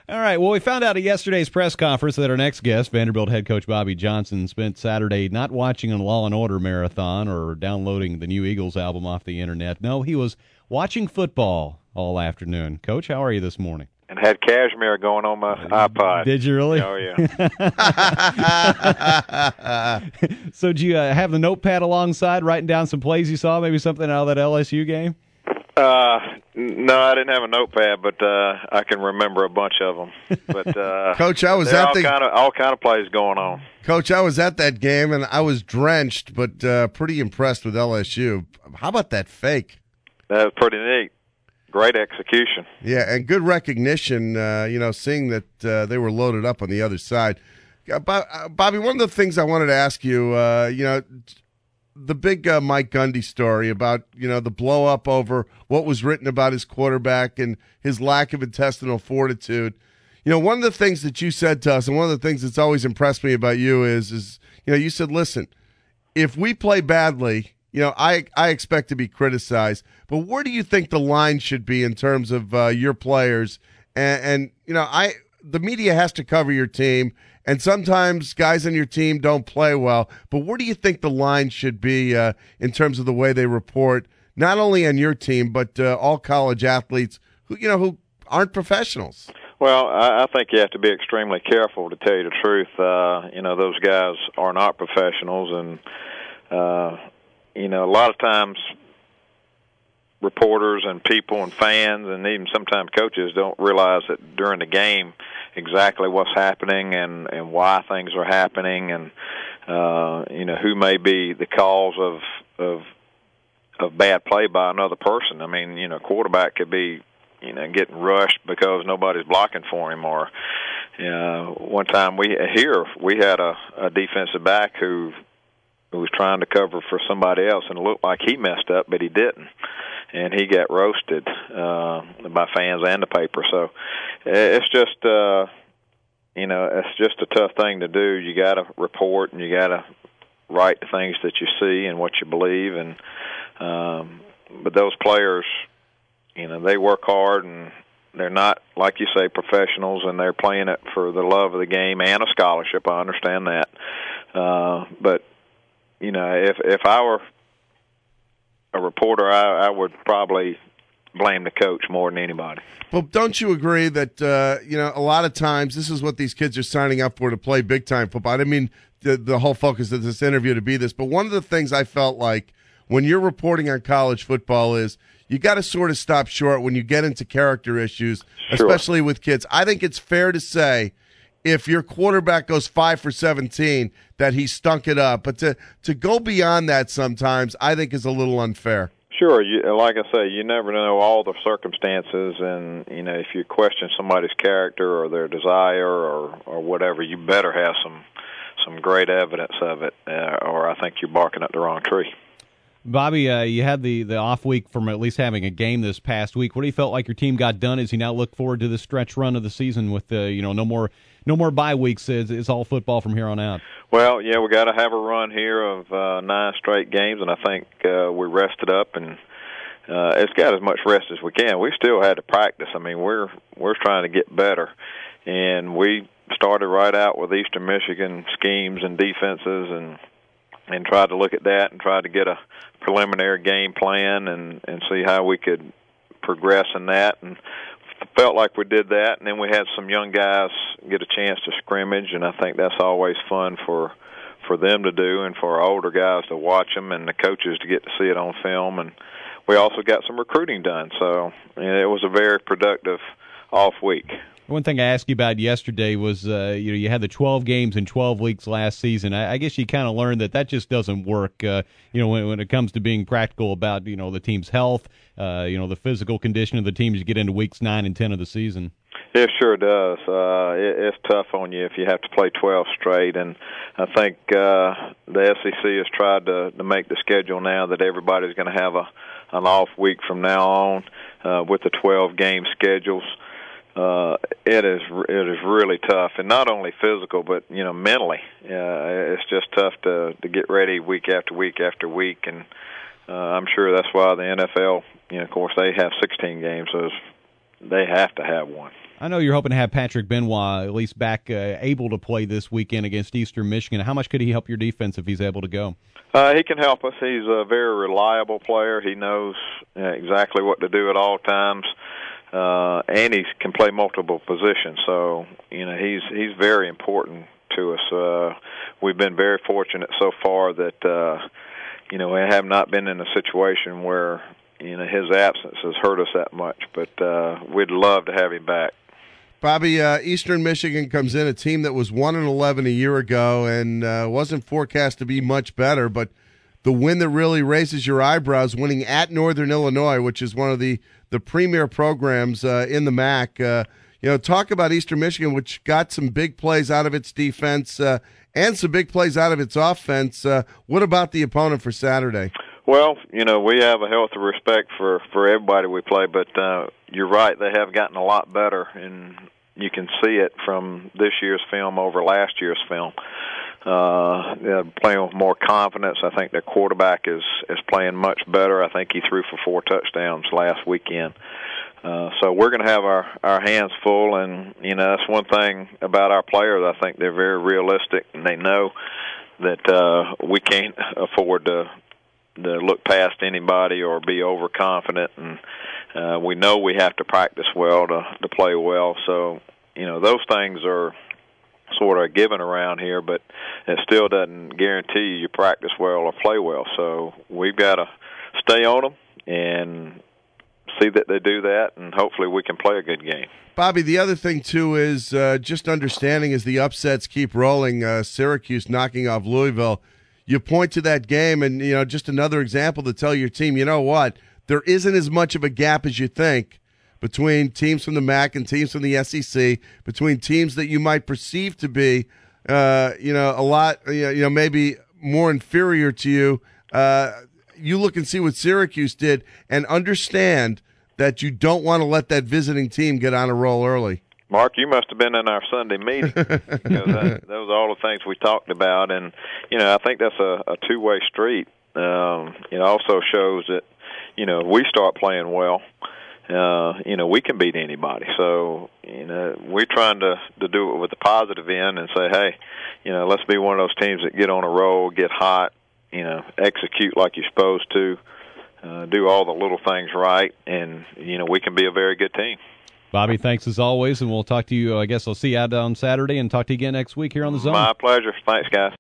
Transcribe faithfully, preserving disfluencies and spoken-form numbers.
All right, well, we found out at yesterday's press conference that our next guest, Vanderbilt head coach Bobby Johnson, spent Saturday not watching a Law and Order marathon or downloading the new Eagles album off the internet. No, he was watching football all afternoon. Coach, how are you this morning? And had Cashmere going on my iPod. Did you really? Oh, yeah. So did you uh, have the notepad alongside, writing down some plays you saw, maybe something out of that L S U game? Uh, no, I didn't have a notepad, but uh, I can remember a bunch of them. But uh, Coach, I was there at all the kind of all kind of plays going on. Coach, I was at that game and I was drenched, but uh, pretty impressed with L S U. How about that fake? That was pretty neat. Great execution. Yeah, and good recognition. Uh, you know, seeing that uh, they were loaded up on the other side. Uh, Bobby, one of the things I wanted to ask you, uh, you know. The big uh, Mike Gundy story about, you know, the blow up over what was written about his quarterback and his lack of intestinal fortitude. You know, one of the things that you said to us, and one of the things that's always impressed me about you is, is you know, you said, listen, if we play badly, you know, I I expect to be criticized, but where do you think the line should be in terms of uh, your players? And, and you know, I the media has to cover your team. And sometimes guys on your team don't play well. But where do you think the line should be uh, in terms of the way they report, not only on your team, but uh, all college athletes who you know who aren't professionals? Well, I, I think you have to be extremely careful, to tell you the truth. Uh, you know, those guys are not professionals. And, uh, you know, a lot of times reporters and people and fans and even sometimes coaches don't realize that during the game exactly what's happening and, and why things are happening and, uh, you know, who may be the cause of, of, of bad play by another person. I mean, you know, quarterback could be, you know, getting rushed because nobody's blocking for him or, you know, one time we here, we had a, a defensive back who, who was trying to cover for somebody else and it looked like he messed up, but he didn't. And he got roasted uh, by fans and the paper. So it's just, uh, you know, it's just a tough thing to do. You got to report and you got to write the things that you see and what you believe. And um, but those players, you know, they work hard and they're not, like you say, professionals, and they're playing it for the love of the game and a scholarship. I understand that. Uh, but you know, if if I were a reporter, I, I would probably blame the coach more than anybody. Well, don't you agree that, uh, you know, a lot of times this is what these kids are signing up for, to play big-time football? I didn't mean the, the whole focus of this interview to be this, but one of the things I felt like when you're reporting on college football is you got to sort of stop short when you get into character issues, Sure. especially with kids. I think it's fair to say if your quarterback goes five for seventeen, that he stunk it up. But to, to go beyond that sometimes, I think is a little unfair. Sure. You, like I say, you never know all the circumstances, and, you know, if you question somebody's character or their desire or, or whatever, you better have some, some great evidence of it, uh, or I think you're barking up the wrong tree. Bobby, uh, you had the, the off week from at least having a game this past week. What do you felt like your team got done as you now look forward to the stretch run of the season with, uh, you know, no more no more bye weeks? It's, it's all football from here on out. Well, yeah, we got to have a run here of uh, nine straight games, and I think uh, we rested up, and uh, it's got as much rest as we can. We still had to practice. I mean, we're we're trying to get better, and we started right out with Eastern Michigan schemes and defenses, and and tried to look at that and tried to get a preliminary game plan and, and see how we could progress in that. And felt like we did that. And then we had some young guys get a chance to scrimmage, and I think that's always fun for for them to do and for our older guys to watch them and the coaches to get to see it on film. And we also got some recruiting done. So it was a very productive off week. One thing I asked you about yesterday was, uh, you know, you had the twelve games in twelve weeks last season. I, I guess you kind of learned that that just doesn't work, uh, you know, when, when it comes to being practical about, you know, the team's health, uh, you know, the physical condition of the team as you get into weeks nine and ten of the season. It sure does. Uh, it, it's tough on you if you have to play twelve straight, and I think uh, the S E C has tried to, to make the schedule now that everybody's going to have a an off week from now on uh, with the twelve game schedules. Uh, it is it is really tough, and not only physical, but you know mentally. Uh, it's just tough to to get ready week after week after week, and uh, I'm sure that's why the N F L, you know, of course, they have sixteen games, so they have to have one. I know you're hoping to have Patrick Benoit at least back uh, able to play this weekend against Eastern Michigan. How much could he help your defense if he's able to go? Uh, he can help us. He's a very reliable player. He knows uh, exactly what to do at all times, uh, and he can play multiple positions. So, you know, he's he's very important to us. Uh, we've been very fortunate so far that, uh, you know, we have not been in a situation where, you know, his absence has hurt us that much. But uh, we'd love to have him back. Bobby, uh, Eastern Michigan comes in, a team that was one and eleven a year ago and uh, wasn't forecast to be much better, but the win that really raises your eyebrows, winning at Northern Illinois, which is one of the, the premier programs uh, in the M A C. Uh, you know, talk about Eastern Michigan, which got some big plays out of its defense uh, and some big plays out of its offense. Uh, what about the opponent for Saturday? Well, you know, we have a healthy respect for, for everybody we play, but uh, you're right, they have gotten a lot better, and you can see it from this year's film over last year's film. Uh, they're playing with more confidence. I think their quarterback is, is playing much better. I think he threw for four touchdowns last weekend. Uh, so we're going to have our, our hands full, and, you know, that's one thing about our players. I think they're very realistic, and they know that uh, we can't afford to to look past anybody or be overconfident, and uh, we know we have to practice well to to play well. So, you know, those things are sort of given around here, but it still doesn't guarantee you you practice well or play well. So we've got to stay on them and see that they do that, and hopefully we can play a good game. Bobby, the other thing, too, is uh, just understanding as the upsets keep rolling, uh, Syracuse knocking off Louisville, you point to that game and, you know, just another example to tell your team, you know what, there isn't as much of a gap as you think between teams from the M A C and teams from the S E C, between teams that you might perceive to be, uh, you know, a lot, you know, maybe more inferior to you. Uh, you look and see what Syracuse did and understand that you don't want to let that visiting team get on a roll early. Mark, you must have been in our Sunday meeting because that, those are all the things we talked about, and you know I think that's a, a two-way street. Um, it also shows that you know if we start playing well, uh, you know we can beat anybody. So you know we're trying to to do it with the positive end and say, hey, you know let's be one of those teams that get on a roll, get hot, you know execute like you're supposed to, uh, do all the little things right, and you know we can be a very good team. Bobby, thanks as always, and we'll talk to you, I guess I'll see you out on Saturday and talk to you again next week here on The Zone. My pleasure. Thanks, guys.